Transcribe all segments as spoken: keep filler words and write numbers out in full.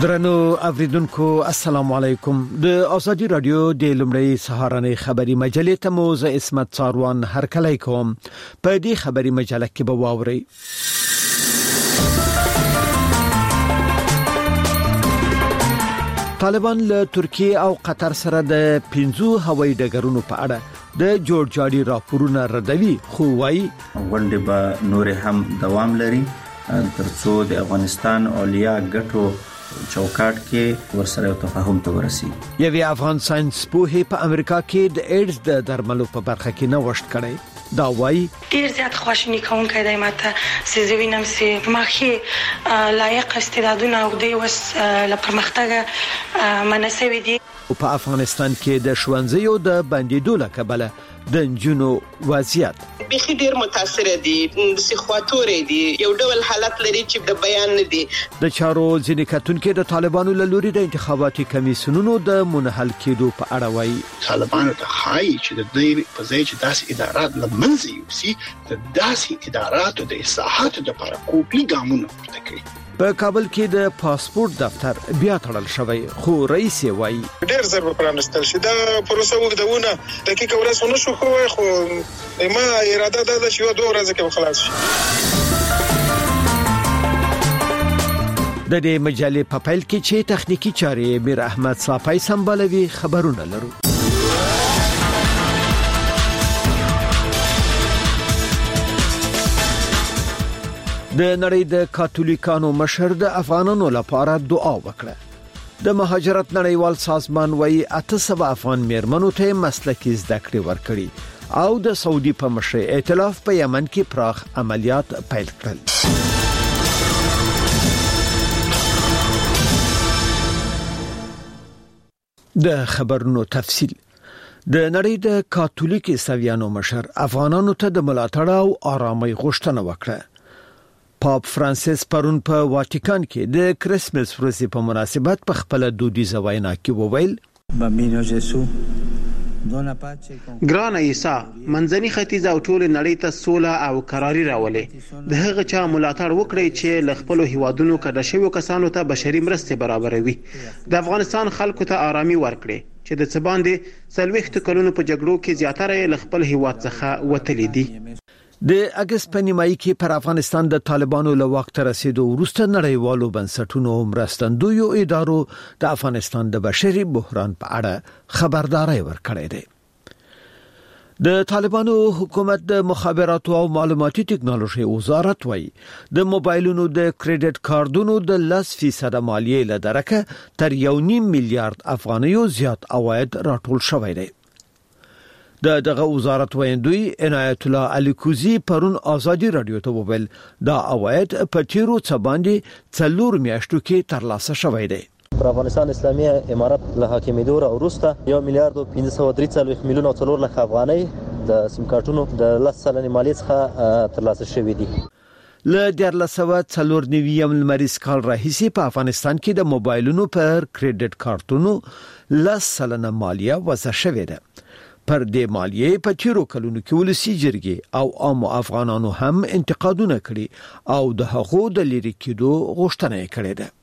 درنو اوریدونکو السلام علیکم د ازادي رادیو د لمړی سهارنې خبری مجلې ته مو ز اسمت څاروان هرکلی کوم. په دې خبری مجله کې به واوري طالبان له ترکیه او قطر سره د پنځو هوایي ډګرونو په اړه د جوړجاړي راپورونه ردوي، خو وايي غونډه به نور هم دوام لري ترڅو د افغانستان اولیا ګټو چوکاټ کې ورسره تفاهم ته ورسي. یوه افغان ساينس پوهه په امریکا کې د ایډز د درملو په برخه کې نوښت کړی. دا وايي ډیر زیات خوشنی کوونکی دی ماته چې زوینم چې ماخي لایق استعدادونه او د وس لپرمختګ مناسبه دي. په افغانستان کې د شوانزیو د بندیدو لکبله د جنونو وضعیت بخي ډیر متاثر دي، سخواتوري دي، یو ډول حالت لري چې د بیان نه دي. د چارو ځینې کتونکو د طالبانو له لوري د انتخاباتي کمیسیونونو د منحل کېدو په اړه وایي طالبانو ته خای چې د دې په ځای چې داسې ادارات لمنځه یوسي د داسې اداراتو د اصلاحاتو لپاره کوپلی ګامونه پورته کړي. په کابل کې د پاسپورت دفتر بیا تړل شوی، خو رئیس وایي ډیر زر په پرانستل شي دا پروسه وګدونه دقیقه ورځ ونه شو، خو ما اراده ده چې یو دوه ورځې کې خلاص شي. د دې مجلې په پیل کې چې تخنیکی چارې میر احمد صافی سمبالوي خبرونه لرو. د نړۍ د کاتولیکانو مشر د افغانانو لپاره دعا وکړه. د مهاجرت نړیوال سازمان وايي اته سوه افغان میرمنو ته مسلکي زده کړې ورکړي او د سعودي په مشرۍ ائتلاف په یمن کې پراخ عملیات پیل کړل. د خبرونو تفصیل. د نړۍ د کاتولیک عیسویانو مشر افغانانو ته د ملاتړ او آرامۍ غوښتنه وکړه. پاپ فرانسیس پرون په واتیکان کې د کریسمس ورځې په مناسبت په خپل دودیزه وینا کې وویل بامبینو جیسو ګران عیسی منځني ختیځ او ټول نړۍ ته سوله او قراري راولې. د هغه چا ملاتړ وکړي چې ل خپل هیوادونو کډه شویو کسانو ته بشري مرستې برابروي. د افغانستان خلکو ته آرامي ورکړي چې د څباندې څلويخت کلونو په جګړو کې زیاتره ل خپل هیواد څخه وتلي دي. د اگست په نیمایي کې پر افغانستان د طالبانو له وخت رسیدو وروسته نړیوالو بنسټونو مرستندویو ادارو د افغانستان د بشري بحران په اړه خبرداري ورکړې ده. د طالبانو حکومت د مخابراتو او معلوماتي ټکنالوژي وزارت وايي د موبایلونو د کریډټ کارتونو د لس فیصد مالیې له درکه تر یو نیم میلیارډ افغانیو زیات عواید راټول شوی دی. د دغه وزارت ویندوی عنایت الله علی کوزی پرون ازادي رادیو ته وویل دا عواید په تیرو څه باندې څلور میاشتو کې ترلاسه شوی دی. پر افغانستان اسلامي امارت له حاکمیدو وروسته یو میلیارډ او پنځه سوه درې څلوېښت میلیون او څلور لک افغانۍ د سیم کارتونو د لس سلنې مالیې څخه ترلاسه شوې دي. له دیارلس سوه څلور نوي لمریز کال راهیسې په افغانستان کې د موبایلونو پر کریډټ کارتونو لس سلنه مالیه وضع شوې ده. پر دې مالیې په تیرو کلونو کې ولسی جرګې او عام افغانانو هم انتقادونه کړي او د هغو د لری کېدو غوښتنه کړې ده.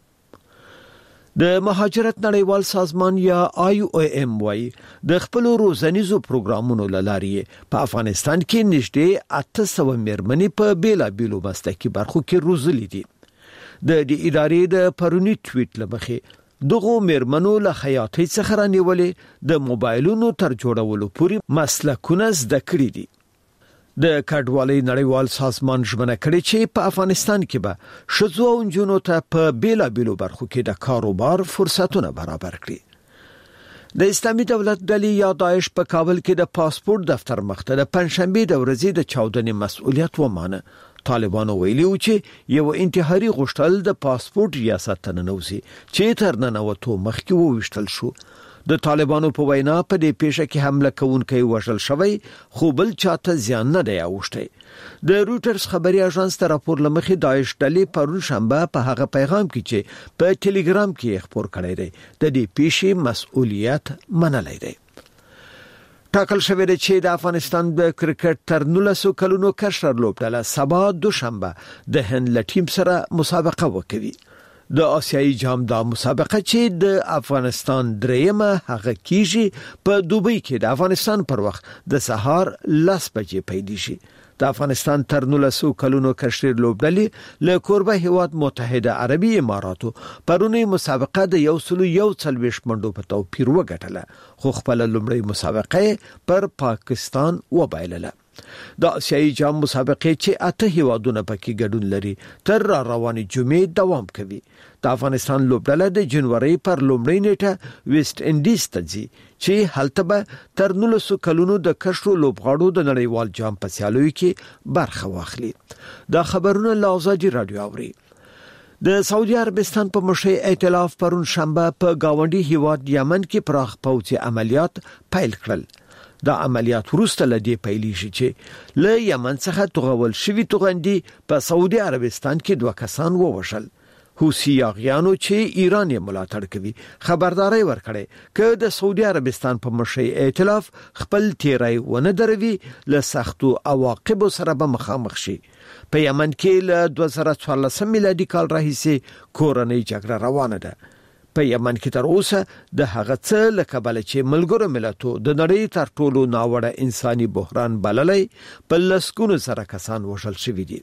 د مهاجرت نړیوال سازمان یا آی او ایم وايي د خپل روزنیزو پروګرامونو لارې په افغانستان کې نږدې اته سوه میرمنې په بیلا بیلو مسلکي برخو کې روزلې دي. د دې ادارې د پرونی ټویټ لمخې دغه میرمنو له حیاتي څخه رانیولې د موبایلونو تر جوړولو پورې مسلکونه زده کړې دي. د کډوالۍ نړیوال سازمان ژمنه کړې چې په افغانستان کې به ښځو او نجونو ته په بیلا بیلو برخو کې د کاروبار فرصتونه برابر کړي. د اسلامي دولت ډلې یا داعش په کابل کې د پاسپورت دفتر مخته د پنځشنبه د ورځې د چاودنې مسؤلیت ومانه. طالبانو ویلي و چې یو انتحاري غوښتل د پاسپورت ریاست ته ننوځي چې تر ننوتو مخکې وویشتل شو. د طالبانو په وینا په دې پیښه کې حمله کوونکی وژل شوی، خو بل چاته زیان نه دی اوښتی. د رويټرز خبري اژانس ته راپور لمخې داعش ډلې پرون شنبه په هغه پیغام کې چې په ټلګرام کې خبر کړی دی د دې پیښې مسؤلیت منلی دی. ټاکل شوی دی چې د افغانستان د کرکټ تر نولسو کلونو کشر لوبډله سبا دوشنبه د هند له ټیم سره مسابقه وکوي. د آسیایي جام د مسابقه چې د افغانستان دریمه هغه کیږي په دوبۍ کې د افغانستان پر وخت د سهار لس بجې پیل شي. د افغانستان تر نولسو کلونو کشر لوبډلې له کوربه هیواد متحده عربي اماراتو پرونی مسابقه د یو سلو یو څلويښت منډو په توپیر وګټله خو خپل لومړی مسابقه پر پاکستان وبایلله. د آسیایي جام مسابقه چې اته هیوادونه پکې ګډون لري تر را رواني جمعې دوام کوي. د افغانستان لوبډله د جنوري پر لومړۍ نیټه ویسټ انډیز ته ځي چې هلته به تر نولسو کلونو د کشرو لوبغاړو د نړیوال جام په سیالیو کې برخه واخلي. دا خبرونه له ازادي رادیو اوري. د سعودي عربستان په مشر ائتلاف پرون شنبه په گاونډي هیواد یمن کې پراخ پوځي عملیات پیل کړل. دا عملیات وروسته لدی پیلی شي چې له یمن څخه توغول شوی توغندي په سعودي عربستان کې دوه کسان ووژل. حوثي یاغیانو چې ایران یې ملاتړ کوي خبرداري ورکړي چې د سعودي عربستان په مشر ائتلاف خپل تیرای ونه دروي له سختو عواقب سره به مخامخ شي. په یمن کې له دوه زره څوارلس میلادي کال راهیسې کورنۍ جګړه روانه ده. په یمن کې تر اوسه د هغه څه لکه بل چې ملګرو ملتونو د نړۍ تر ټولو ناوړه انساني بحران بللې په لسګونو سره کسان وژل شوي دي.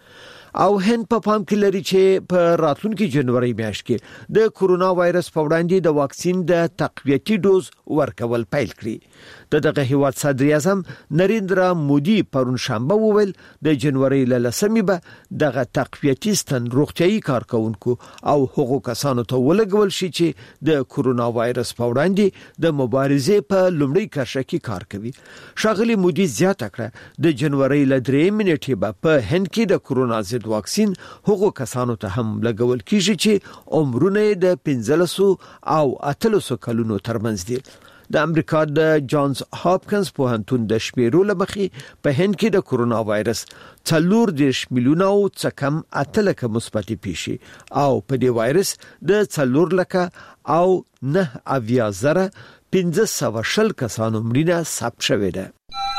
او هند په پام کې لري چې په راتلونکي جنوري میاشت کې د کورونا وایرس په وړاندې د واکسین د تقویتي ډوز ورکول پیل کړي. د دغه هیواد صدر اعظم نریندرا مودي پرون شنبه وویل د جنوري ل لسمې به دغه تقویتي ستن روغتيایي کارکونکو او حقوق کسانو ته ولګول شي چې د کورونا وایرس په وړاندې د مبارزې په لومړي کرښه کې کار کوي. شاغلي مودي زیاته کړه د جنوري ل درې منټې به په هند کې د کورونا ضد واکسین حقوق کسانو ته هم لګول کیږي چې عمرونه د پنځلسو او اتلسو کلونو ترمنځ دي. د امریکا د جانز هاپکنز پوهنتون د شمیرو لمخې په هند کې د کورونا وایرس څلور دیش میلیونه او څکم اتلکه مثبت پیښې او په دې وایرس د څلور لکه او نه اویا زره پنځه سوه شل کسانو مړینه ثبت شوې ده.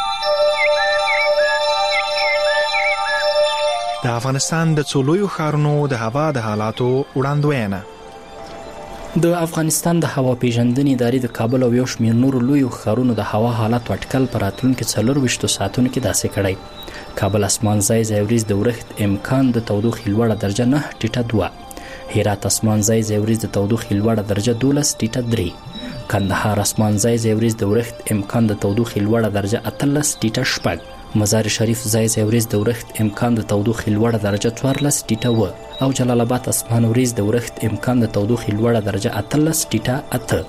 د افغانستان د څولویو ښارونو د هوا د حالاتو وړاندوینه. د افغانستان د هوا پیژندنې ادارې د کابل او یو شمېر نورو لویو ښارونو د هوا حالت اټکل پر راتلونکي څلور ویشتو ساعتونو کې داسې کړی. کابل اسمان ځای ځای وریځ د ورښت امکان د تودوخې لوړه درجه نه ټیټه دوه. هرات اسمان ځای ځای وریځ د تودوخې لوړه درجه دولس ټیټه درې. کندهار اسمان ځای ځای وریځ د ورښت امکان د تودوخې لوړه درجه اتلس ټیټه شپږ. مزار شریف ځای ځای وریځ د ورښت امکان د تودوخې لوړه درجه څوارلس ټیټه و. او جلال آباد اسمان وریځ د ورښت امکان د تودوخې لوړه درجه اتلس ټیټه اته.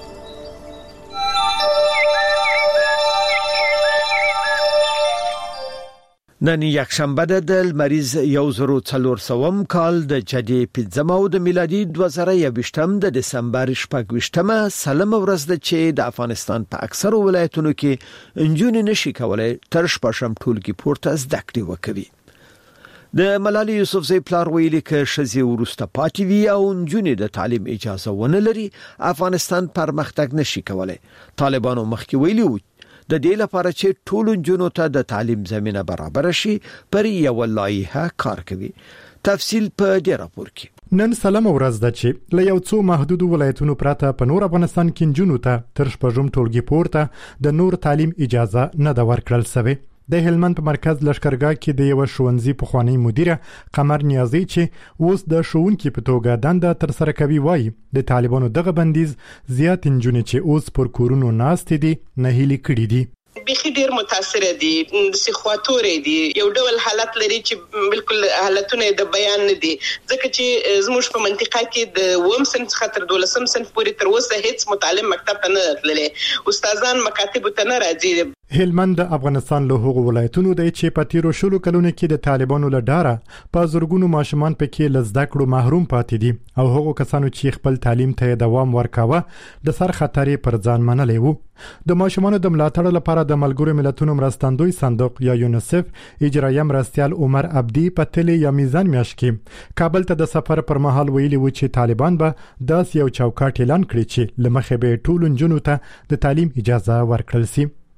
نن یکشنبه د لمریز یو زرو څلور سوم کال د جدي پنځم او د میلادي دوه زره یوویشتم د دسمبر شپږویشتمه سلام ورځ ده چې د افغانستان په اکثر ولایتونو کې انجونې نشي کولای تر شپږم ټولګي پورته زده کړې وکړي. د ملالي یوسفزۍ پلار ویلي ک شزي ورسته پاتې وي او انجونې د تعلیم اجازه ونه لري افغانستان پرمختګ نشي کولای. طالبانو مخکې ویلي و د دې لپاره چې ټول جنونو ته د تعلیم زمينه برابر شي پر یو لایحه کار کوي. تفصیل په دې راپور کې. نن سلام ورځ ده چې له یو څو محدود ولایتونو پراته په نور افغانستان کې جنونو ته تر شپږم ټولګي پورته د نور تعلیم اجازه نه ده ورکړل شوې. د هلمند په مرکز لشکرګاه کې د یو ښوونځي پخوانی مدیره قمر نیازی چې اوس د ښوونکي په توګه دنده تر سره کوي وایي د طالبانو دغه بندیز زیات انجونې چې اوس پر کورونو ناستې دي نهیلي کړي دي. بخي ډیر متاثر دي سخواتورې دي یو ډول حالت لري چې بالکل حالتونه د بیان نه دي ځکه چې زموږ په منطقه کې د ووم صنف خاطر دولسم صنف پورې تر اوسه هیڅ متعلم مکتب ته نه تللی استادان مکاتب ته نه راځي. هلمند د افغانستان له هغو ولایتونو دی چې په تیرو شلو کلونو کې د طالبانو له ډاره په زرګونو ماشومان پکې له زده کړو محروم پاتې دي او هغو کسانو چې خپل تعلیم ته دوام ورکاوه د سر خطرې پر ځان منلی وو. د ماشومانو د ملاتړ لپاره د ملګرو ملتونو مرستندوی صندوق یا یونیسف اجرایي مرستیال عمر عبدي په تلې یا میزان میاشت کې کابل ته د سفر پر مهال ویلي و چې طالبان به داس یو چوکاټ اعلان کړي چې لمخې به ټول نجونو ته د تعلیم اجازه ورکړل شي.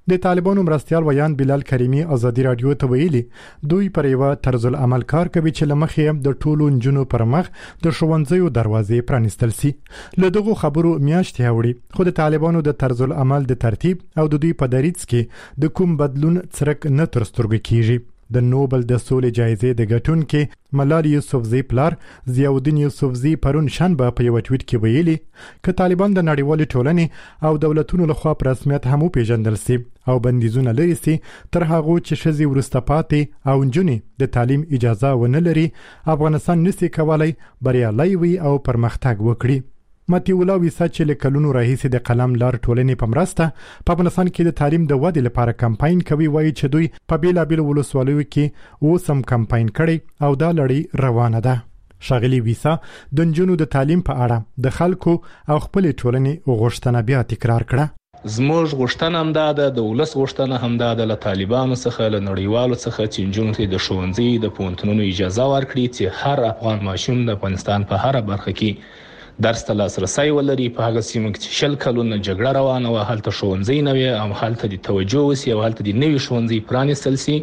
د طالبانو مرستيال ویان بلال کریمی ازادي رادیو ته ویلي دوی پر یو طرز العمل کار کوي چې لمخې د ټولو نجونو پر مخ د ښوونځیو دروازې پرانستل سي. له دغه خبرو میاشتې اوړي خو د طالبانو د طرز العمل د ترتیب او د دوی په دریځ کې د کوم بدلون څرک نه تر سترګو کیږي. د نوبل د سولې جایزې د ګټونکو ملال یوسفزی پلار ضیاءالدین یوسفزی پرون شنبه په یو ټویټ کې ویلي ک طالبان د نړیوال ټولنې او دولتونو لخوا په رسمیت هم پیژندل سي او بندیزونه لري سي تر هغه چې شذي ورسته پاتې او نجونې د تعلیم اجازه ونه لري افغانستان نسي کولای بریالي وي او پرمختګ وکړي. متي ولا ویسا چې له کلونو راهیسې د قلم لار ټولنې په مرسته په افغانستان کې د تعلیم د ودې لپاره کمپاین کوي وایي چې دوی په بیلابیل ولسوالیو کې اوس هم کمپاین کړي او دا لړۍ روانه ده. شاغلي ویسا د نجونو د تعلیم په اړه د خلکو او خپل ټولنې غوښتنه بیا تکرار کړه. زموږ غوښتنه هم ده د ولس غوښتنه هم ده د طالبانو څخه له نړیوالو څخه چې نجونو ته د ښوونځي د پوهنتونونو اجازه ورکړي چې هر افغان ماشوم د افغانستان په هر برخه کې درس ته لاسرسی ولري. په هغه سیمه کې شل کلونه جګړه روانه وه هلته ښوونځي نه وي او هلته د توجه وسي او هلته د نوي ښوونځي پرانستل سي.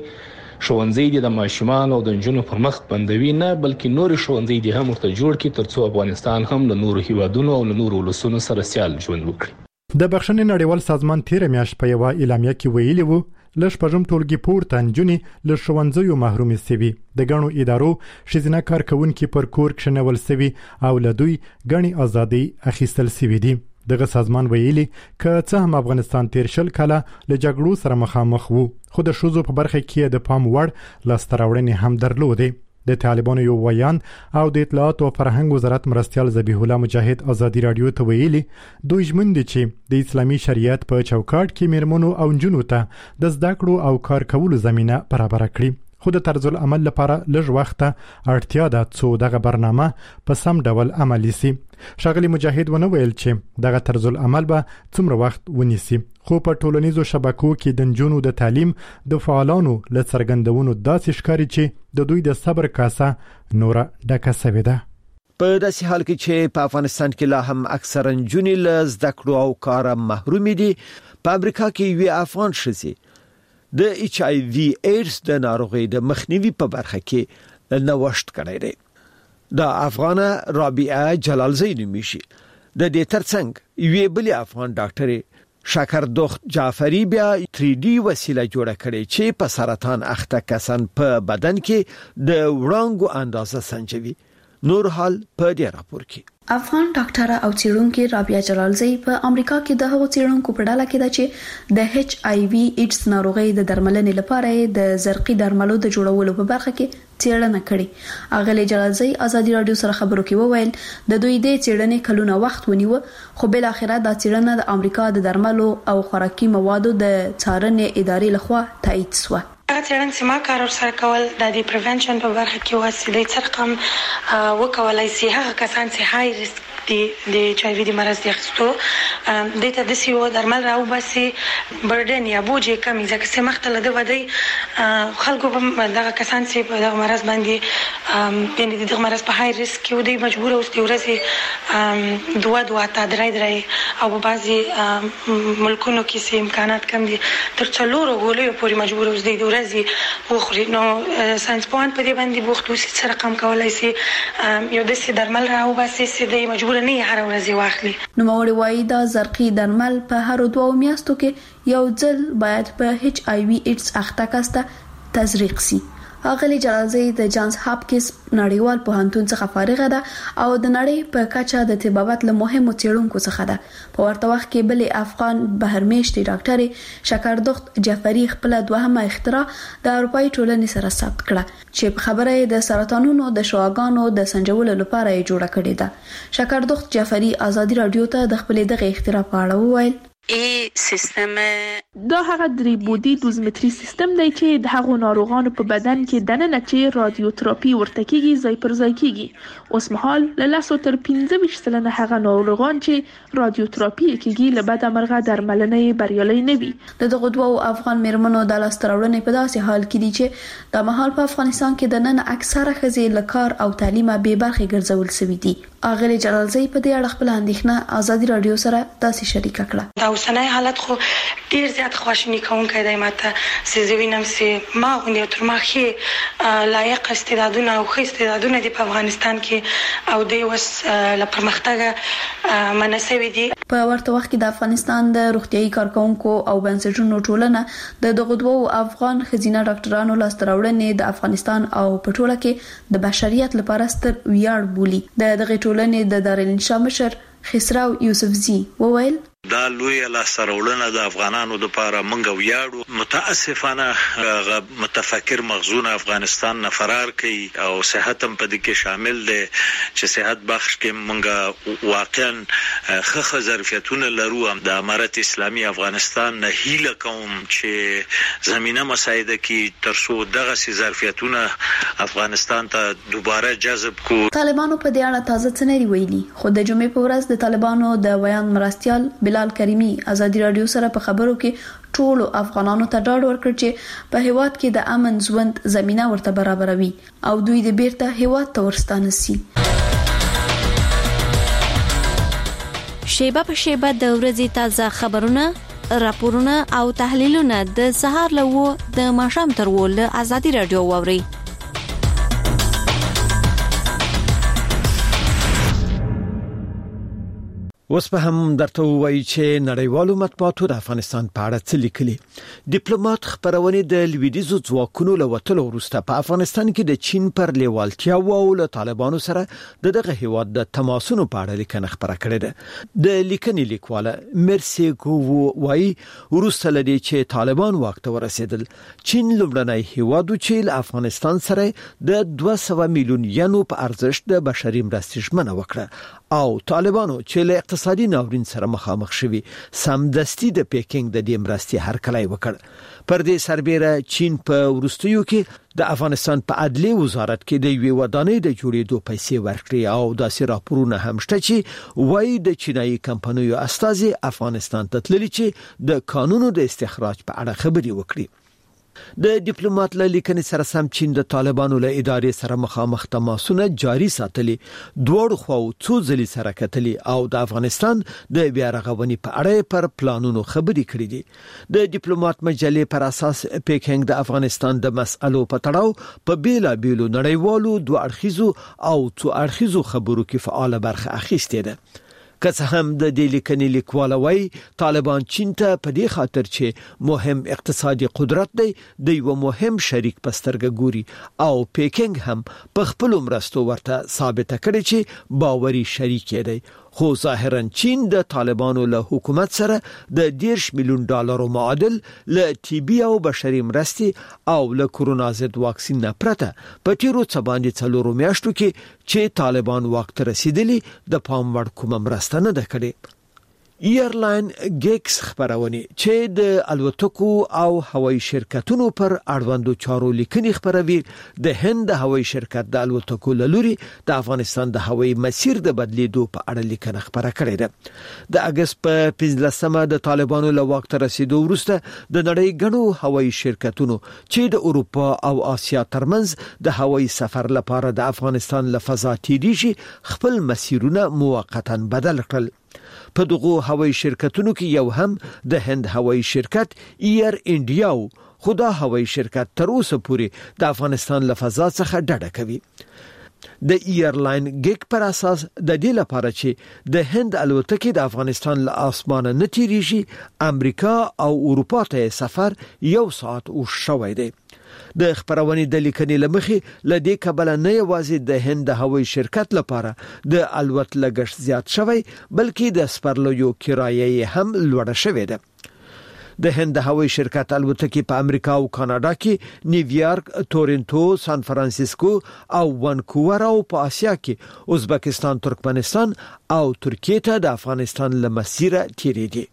ښوونځي د ماشومان او د نجونو پر مخ بندوي نه بلکې نور ښوونځي د هم ورته جوړ کړي ترڅو افغانستان هم له نورو هیوادونو او له نورو ولسونو سره سیال ژوند وکړي. د بخښنې نړیوال سازمان تیر میاشت په یو اعلامیه کې ویلي وو لږ پژم ټولګي پورته نجونې له ښوونځیو محرومې سوي. د ګڼو ادارو ښځینه کارکونکي پر کور کښنول سوي او له دوی ګڼې ازادي اخیستل سوي دي. دغه سازمان ویلي که څه هم افغانستان تیر شل کاله له جګړو سره مخامخ وو خو د ښځو په برخه کې د پام وړ لاسته راوړنې هم درلودې. د طالبانو یو ویان او د اطلاعات او فرهنګ وزارت مرستيال ذبیح الله مجاهد ازادي رادیو ته ویلي دوی ژمن دي چې د اسلامي شریعت په چوکاټ کې میرمنو او نجونو ته د زده کړو او کار کولو زمينه برابر کړي. خو د طرز العمل لپاره لږ وخت اړتیا ده څو دغه برنامه په سم ډول عملي سي. شاغلي مجاهد ونه ویل چې دغه طرز العمل به څومره وخت ونیسي خو په ټولنیزو شبکو کې د نجونو د تعلیم د فعالانو له څرګندونو داسې ښکاري چې د دوی د صبر کاسه نوره ډکه سوې ده. په داسې حال کې چې په افغانستان کې لا هم اکثر نجونې له زده کړو او کار محروم دي په امریکا کې یو افغان شذي د ایچ آی وی ایډز د ناروغۍ د مخنیوي په برخه کې نوښت کړی دی. د افغانه رابعه جلالزی نومیشي د دې ترڅنګ یو بل افغان ډاکټر شکردخت جعفری بیا تری ډي وسیله جوړه کړې چې په سرطان اخته کسان په بدن کې د وړانګو اندازه سنجوي. نور حال په دې راپور کې افغان ډاکټر او څېړونکو رابعه جلالزی په امریکا کې د هغو څېړونکو په ډله کې ده چې د ایچ آی وی ایډز ناروغۍ د درملنې لپاره د زرقي درملو د جوړولو په برخه کې څېړنه کړې. اغلی جلالزی ازادي رادیو سره خبرو کې وویل د دوی د څېړنې کلونه وخت ونیو خو بل اخره د څېړنه د امریکا د درملو او خوراکي موادو د څارنې ادارې لخوا تایید شوه. هغه څېړنه چې ما کار ورسره کول د دې پریونشن په برخه کې وسیله څرګم وکولای شي هغه کسان چې های ریسک دي د ایچ آی وی د مرض د اخیستو د ته د سیو درمل راو باسي برډن یا بوجي کمی ځکه چې مختله د ودی خلکو په دغه کسان چې په دغه مرض باندې یعنی دغه مرض په های ریسک کې ودی مجبور اوس د ورځې دوه دوه تا درای درای او په بعضي ملکونو کې سي امکانات کم دي تر څلورو غولې پورې مجبور اوس دی د ورځې وخوري. نو ساينس پوهان په دې باندې بوخت اوسې څه رقم کولای شي یو د سي درمل راو باسي چې د مجبور نه هر ورځ واخلي. نو موري وایي دا زرقي درمل په هر دوه میاشتو کې یو ځل باید په ایچ آی وی ایډز اخته کسته تزریق سي. اغلی جلالزی د جانز هاپکینز نړیوال پوهنتون څخه فارغه ده او د نړۍ په کچه د طبابت له مهمو څېړونکو څخه ده. په ورته وخت کې بل افغان بهرمېشتي ډاکټر شکردخت جعفری خپل دوهمه اختراع د اروپאי ټولنې سره ثبت کړه چې په خبره د سرطانونو د شواګانو د سنجولو لپاره یې جوړه کړې ده. شکردخت جعفری ازادي رادیو ته د خپل دغه اختراع په اړه وویل ای سیستم دا هغه درې بودی دوزمتري سیستم دی چې د هغو ناروغانو په بدن کې دننه چې رادیوتراپي ورته کیږي ځای پر ځای کیږي. اوس مهال له لسو تر پنځه ویشت سلنه هغه ناروغان چې رادیوتراپي کیږي له بده مرغه درملنه بریالي نه وي. د دغه دوه افغان میرمنو د لاسته راوړنې په داسې حال کې دي چې د مهال په افغانستان کې د نن اکثره ښځې له کار او تعلیم به برخې ګرځول شوې دي. اغلی جلالزی په دې اړه خپل اندېښنه ازادي رادیو سره تاسو شریک کړه. دا اوسنۍ حالت خو ډیر زیات خواشینی کوونکی دی ماته چې زوینم چې ما غوندي تر ما خې لایق استعدادونه او خې استعدادونه د افغانستان کې او د وس ل پرمختګ مناسبې دي. په ورته وخت کې د افغانستان د روغتيایي کارکونکو او بنسټونو ټولنه د دغه دوو افغان خزینه ډاکټرانو لاستراوړنې د افغانستان او په ټوله کې د بشریت لپاره ستر ویاړ بولي. د دغه ټولنې د دارالانشا مشر خسرو یوسفزی وویل دا لوی لاستراوړنه د افغانانو د لپاره منګ ویاړو. متاسفانه متفکر مغزون افغانستان نه فرار کوي او صحت هم په دې کې شامل دي چې صحت بخش کې منګ واقعا خخ ظرفیتونه لرو. د امارت اسلامي افغانستان نه هیله کوم چې زمينه مساعده کې ترڅو دغه سي ظرفیتونه افغانستان ته دوباره جذب کو. طالبانو په دې اړه تازه څه نه ویلي، خو د جمعې په ورځ د طالبانو د بیان مرستيال بلال کریمی ازادي رادیو سره په خبرو کې ټولو افغانانو ته ډاډ ورکړ چې په هیواد کې د امن ژوند زمينه ورته برابروي او دوی د بیرته هیواد ته ورستانه سي. شیبه په شیبه د ورځې تازه خبرونه، راپورونه او تحلیلونه د سهار له د ماښام تر ول ازادي رادیو ووري. اوس په هم درته وایي چې نړیوالو مطبوعاتو د افغانستان په اړه څه لیکلي. ډیپلوماټ خبرونه د لویدیزو ځواکونو له وټلو وروسته په افغانستان کې د چین پر لیوالتیا او له طالبانو سره د دغه هیواد د تماسونو په اړه لیکنه خبره کړې ده. د لیکنې لیکواله مرسي کوو وایي وروسته لدی چې طالبان واک ته ورسېدل، چین لومړنی هیواد چې له افغانستان سره د دوه سوه میلیون ینو په ارزښت د بشري مرستې ژمنه وکړه او طالبانو چې له اقتصادي ناورین سره مخامخ شوي سمدستي د پیکینګ د دې مرستې هرکلی وکړ. پر دې سربېره چین په وروستیو کې د افغانستان په عدلي وزارت کې د یوې ودانۍ د جوړېدو پیسې ورکړي او داسې راپورونه هم شته چې وایي د چینایي کمپنیو استازي افغانستان ته تللي چې د قانونو د استخراج په اړه خبري وکړي. د ډیپلوماټ له لیکنې سره سم چین د طالبانو له ادارې سره مخامخ تماسونه جاري ساتلي، دوړ خو څو ځلې سره کتلي او د افغانستان د بیا رغونې په اړه پر پلانونو خبري کړې دي. د ډیپلوماټ مجلې پر اساس پیکینګ د افغانستان د مسألو په تړاو په بیلا بیلو نړیوالو دوه اړخیزو او څو اړخیزو خبرو کې فعال برخه اخیستې ده. که څه هم د دې لیکنې لیکواله وایي طالبان چین ته په دې خاطر چې مهم اقتصادي قدرت دی د یو مهم شریک په سترګه ګوري او پیکینګ هم په خپل مرستو ورته ثابته کړي چې باوري شریک دی، خو ظاهرا چین د طالبانو له حکومت سره د ډیرش میلیون ډالرو معادل له ټي بي او بشري مرستې او له کورونا ضد واکسین نه پرته په تیرو څه باندې څلورو میاشتو کې چې طالبان وخت رسیدلی د پام وړ کومه مرسته نه ده کړې. ایرلاین ګیکس خبرونه چې د الوتکو او هوایي شرکتونو پر اړوندو چارو لیکنې خبروي د هند هوایي شرکت د الوتکو لوري د افغانستان د هوایي مسیر د بدلیدو په اړه لیکنه خبره کړې ده. د اگست په پنځلسمه د طالبانو له وخت رسیدو وروسته د نړۍ غنو هوایي شرکتونو چې د اروپا او آسیا ترمنځ د هوایي سفر لپاره د افغانستان له فضا تیریږي خپل مسیرونه موقتا بدل کړل. په دغه هوایي شرکتونو کې یو هم د هند هوایي شرکت ایر انډیا او خدا هوایي شرکت تر اوسه پورې د افغانستان له فضا څخه ډډه کوي. د ایرلاین ګیک پر اساس د دې لپاره چې د هند الوتکې د افغانستان له اسمانه نه تیریږي امریکا او اروپا ته سفر یو ساعت او شوی دی. د خبرونې د لیکنې لمخې لدې کبل نه یوازې د هند هوایي شرکت لپاره د الوت لګښت زیات شوی بلکې د سپرلیو کرایه هم لوړه شوې ده. د هند هوایي شرکت الوتکې په امریکا او کاناډا کې نیویارک، تورنټو، سان فرانسیسکو او وانکوور او په آسیا کې ازبکستان، ترکمنستان او ترکیه ته د افغانستان له مسیره تیریږي.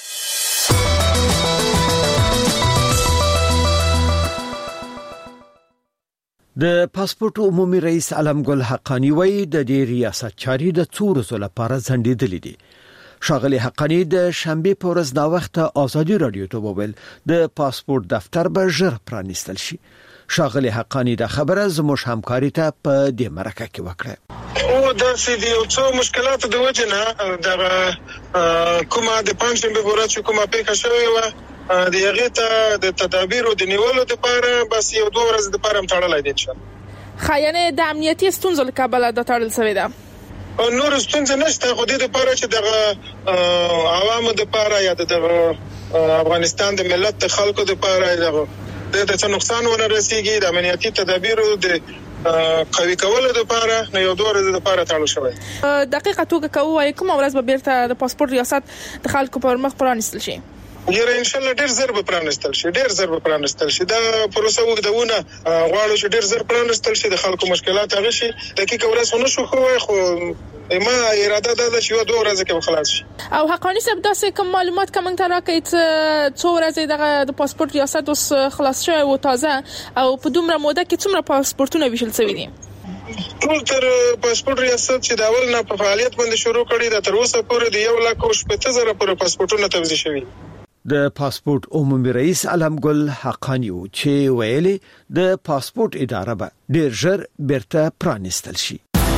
د پاسپورت عمومي رئیس علمګل حقانی وایي د دې ریاست چاري د څو ورځې لپاره ځنډېدلې دي. ښاغلي حقانی د شنبه په ورځ دا وخت ازادي رادیو ته وویل د پاسپورت دفتر به ژر پرانیستل شي. ښاغلي حقانی دا خبره زموږ همکاري ته په دې مرکه کې وکړه. او داسې دي او څو مشکلات د وجه نه د کومه د پنځمه په ورځ کومه پیښه شوې و د هغه ته د تدابیر او د نیولو لپاره بس یو دوه ورځې لپاره هم تړلای دي انشاءالله. خاینه د امنیتي ستونزو له کبله د تړل شوی ده. او نور ستونزې نشته خو د لپاره چې د عوامو لپاره یا د افغانستان د ملت د خلکو لپاره د د څه نقصان ونه رسیږي د امنیتي تدابیرو د قوي کولو لپاره نه یو دوه ورځې لپاره تړل شوی. دقیقه توګه کومه کومه ورځ به بیرته د پاسپورت ریاست د خلکو پر مخ پرانیستل شي؟ یره ان شاء الله ډیر زر به پرانستل شي ډیر زر به پرانستل شي دا پروسه وګدونه غواړو چې ډیر زر پرانستل شي د خلکو مشکلات هغه شي دقیقه ورځ ونه شو خو خو ما اراده ده چې یو دوه ورځې کې خلاص شي. او حقانی صاحب داسې کوم معلومات کوم ته راکېت څو ورځې دغه د پاسپورت ریاست اوس خلاص شوی او تازه او په دومره موده کې څومره پاسپورتونه ویشل شوی دي؟ ټول تر پاسپورت ریاست چې دا اول نه په فعالیت باندې شروع کړی دا تر اوسه پورې د یو لک او شپږ زره پورې پاسپورتونه توزیع شوي. د پاسپورت عمومي رئیس علمګل حقانی و چې ویلي د پاسپورت اداره به ډیر ژر بیرته پرانستل شي.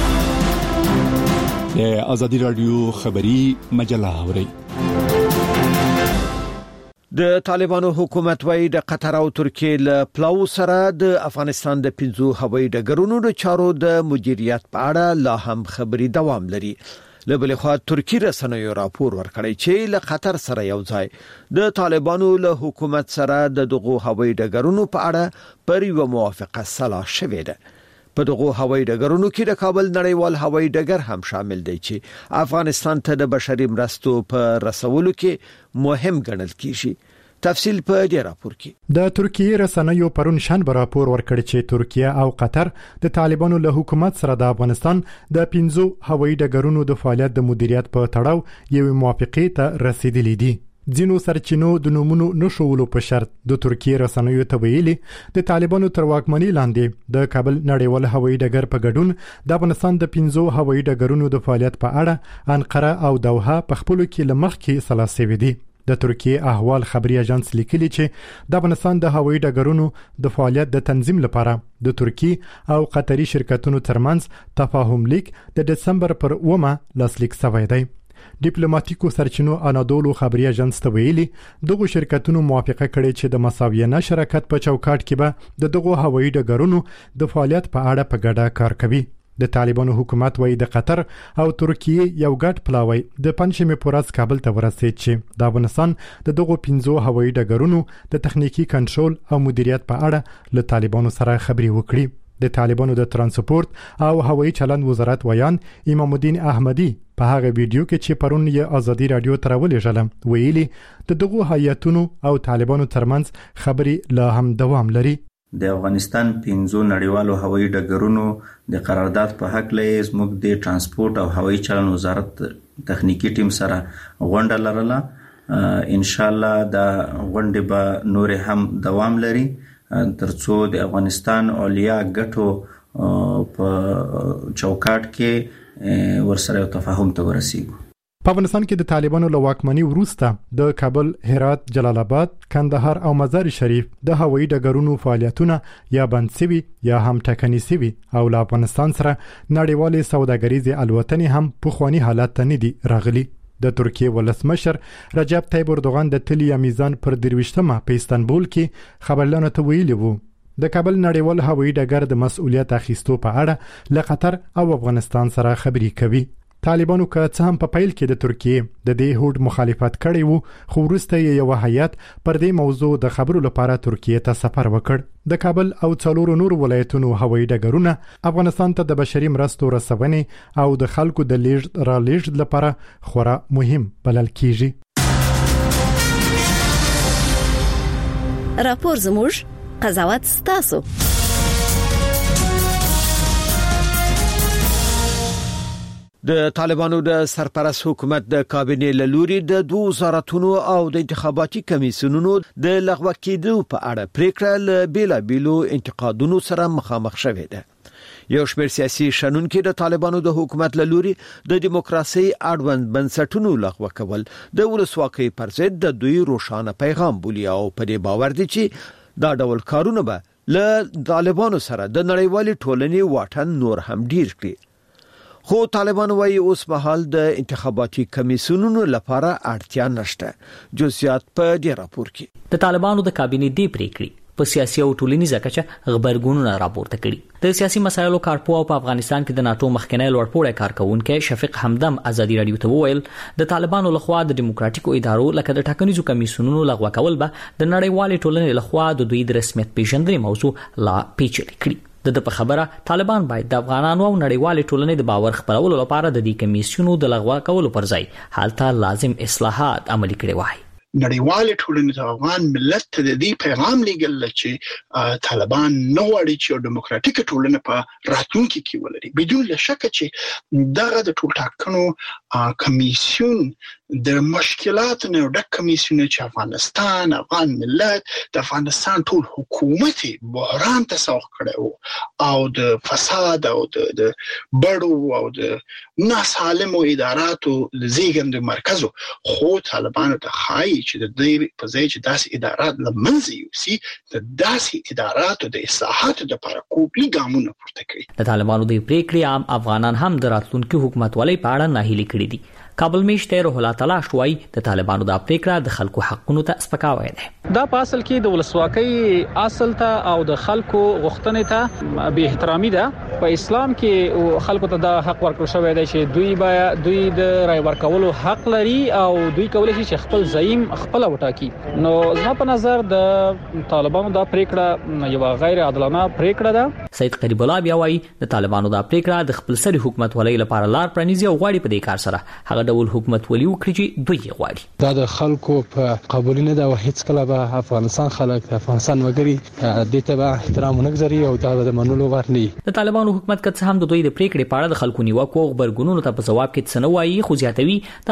د ازادي رادیو خبری مجله اوري. د طالبانو حکومت وايي د قطر او ترکیه له پلاو سره د افغانستان د پنځو هوایي ډګرونو د چارو د مدیریت په اړه لا هم خبري دوام لري. له بل خوا ترکیه رسنیو راپور ورکړی چې له قطر سره یو ځای د طالبانو له حکومت سره د دغو هوایي ډګرونو په اړه پر یو موافقه سلا شوې ده. په دغو هوایي ډګرونو کې د کابل نړیوال هوایي ډګر هم شامل دی چې افغانستان ته د بشري مرستو په رسولو کې مهم ګڼل کیږي. تفصیل په دې راپور کې د ترکیه رسنیو پرون شنبه راپور ورکړ چې ترکیه او قطر د طالبانو له حکومت سره د افغانستان د پنځو هوایي ډګرونو د فعالیت د مدیریت په تړاو یو موافقه ته رسیدلې دي. ځینو سرچینو د نومونو نشولو په شرط د ترکیه رسنیو ته ویلي د طالبانو تر واکمنۍ لاندې د کابل نړیوال هوایي ډګر په ګډون د افغانستان د پنځو هوایي ډګرونو د فعالیت په اړه انقره او دوحه په خپل کې لمخ کې سلا شوي دي. د ترکیه احوال خبري اژانس لیکلي چې د افغانستان د هوایي ډګرونو د فعالیت د تنظیم لپاره د ترکیه او قطري شرکتونو ترمنځ تفاهم لیک د دسمبر پر اومه لاسلیک شوی دی. ډیپلوماټیکو سرچینو انادولو خبري اژانس ته ویلي دغه شرکتونو موافقه کړې چې د مساویانه شراکت په چوکاټ کې به د دغه هوایي ډګرونو د فعالیت په اړه په ګډه کار کوي. د طالبانو حکومت وايي د قطر او ترکیه یو ګډ پلاوی د پنځمه پورز کابل ته ورسېد چې د افغانستان د دغه پنځو هوایي ډګرونو د تخنیکی کنټرول او مدیریت په اړه له طالبانو سره خبري وکړي. د طالبانو د ترانسپورت او هوایي چلند وزارت ویان امام الدین احمدی په هغه ویډیو کې چې پرون یې ازادي رادیو ته راولېږله ویلي د دغه هیاتونو او طالبانو ترمنځ خبري لا هم دوام لري. د افغانستان پنځو نړیوالو هوایي ډګرونو د قرارداد په حق لې زموږ د ترانسپورت او هوایي چلند وزارت تخنیکی ټیم سره غونډه لرله. ان شاء الله دا غونډه به نور هم دوام لري ترڅو د افغانستان اولیا ګټو په چوکاټ کې ورسره تفاهم ته ورسیږي. په افغانستان کې د طالبانو له واکمنۍ وروسته د کابل، هرات، جلال آباد، کندهار او مزار شریف د هوایي ډګرونو فعالیتونه یا بند شوي یا هم ټاکني شوي او له افغانستان سره نړیوالې سوداګریزې الوتنې هم په خواني حالت ته نه دي راغلي. د ترکیه ولسمشر رجب طیب اردوغان د تلی میزان پر درويشتمه په استانبول کې خبرلانه ته ویلي وو د کابل نړیوال هوایي ډګر د مسؤلیت اخیستو په اړه له قطر او افغانستان سره خبري کوي. طالبانو که څه هم په پیل کې د ترکیه د دې هوډ مخالفت کړی وو خو وروسته یو هیات پر دې موضوع د خبرو لپاره ترکیه ته سفر وکړ. د کابل او څلورو نور ولایتونو هوایي ډګرونه افغانستان ته د بشري مرستو رسونې او د خلکو د لیږد را لیږد لپاره خورا مهم بلل کیږي. راپور زموږ قضاوت ستاسو. د طالبانو د سرپرست حکومت د کابینې لوري د دوه وزارتونو او د انتخاباتي کمیسیونونو د لغوه کېدو په اړه پریکړه له بیلابیلو انتقادونو سره مخامخ شوې ده. یو شمېر سیاسي شنونکو د طالبانو د حکومت لوري د دیموکراسي اړوند بنسټونو لغوه کول د ولسواکۍ پر ضد د دوی روښانه پیغام بولي او په دې باور دي چې دا ډول کارونه به له طالبانو سره د نړیوالې ټولنې واټن نور هم ډیر کړي. خو طالبان وايي اوس مهال د انتخاباتي کمیسیونونو لپاره اړتیا نشته. جزئیات په دې راپور کې. د طالبانو د کابینې دی پریکړې په سیاسي او ټولنیزه کچه خبرګونونه راپورته کړي. د سیاسي مسایلو کارپو په افغانستان کې د ناتو مخکنی لوړپوړی کارکونکو شفیق حمدم ازادي رادیو ته وویل د طالبانو لخوا د دیموکراتیکو ادارو لکه د ټاکنیزو کمیسیونونو لغوه کول به د نړیوالې ټولنې لخوا د دوی د رسمیت پیژندنې موضوع لا پیچلې کړي. د په خبره طالبان باید د افغانانو او نړیوالې ټولنې د باور خپرولو لپاره د دې کمیسیونو د لغوه کولو پر ځای حالته لازم اصلاحات عملي کړي وای. نړیوالې ټولنې د افغان ملت ته د دې پیغام لېږل چې طالبان نه غواړي چې دیموکراتیک ټولنه په راتلونکي کې ولري. بدون شک چې دغه د ټول ټاکنو کمیسیون د مشکلاتو نه ډک کمیسیون چې افغانستان افغان ملت د افغانستان ټول حکومت بحران ته سوق کړو او د فساد او د بړو او د ناسالمو اداراتو لزیګند مرکزو خو طالبانو ته خای چې د دې په ځای چې داسې ادارات لمنځه یوسي د داسې اداراتو د اصلاحاتو لپاره کوپلی ګامونه پورته کړي. د طالبانو د پریکړې عام افغانان هم د راتلونکي حکومت ولې په اړه ناهیلي کړي دي. کابل میشته روح الله تعالی شوي د طالبانو د پریکړه د خلکو حقونو ته سپکاوی دی. دا په اصل کې د ولسواکۍ اصل ته او د خلکو غوښتنې ته به احترامي ده. په اسلام کې خلکو ته د حق ورکړل شوی دی چې دوی باید دوی د رای ورکولو حق لري او دوی کولای شي چې خپل زعیم خپل وټاکي. نو زما په نظر د طالبانو د پریکړه یو غیر عادلانه پریکړه ده. سید قریب الله بیا وایي د طالبانو د پریکړه د خپل سری حکومت ولې لپاره لار پرانیزي او غواړي په دې کار سره هغه ډول حکومت ولي وکړي چې دوی غواړي. دا د خلکو په قبول نه دا هیڅ کله به افغانستان خلک د افغانستان وګړي د ته به احترام نه گذاري او دا د منلو ور نه. د طالبانو حکومت که څه هم د دوی د پریکړې په اړه د خلکو نیوکو او خبرګونونو ته په جواب کې څه نه وایي خو زیاتوي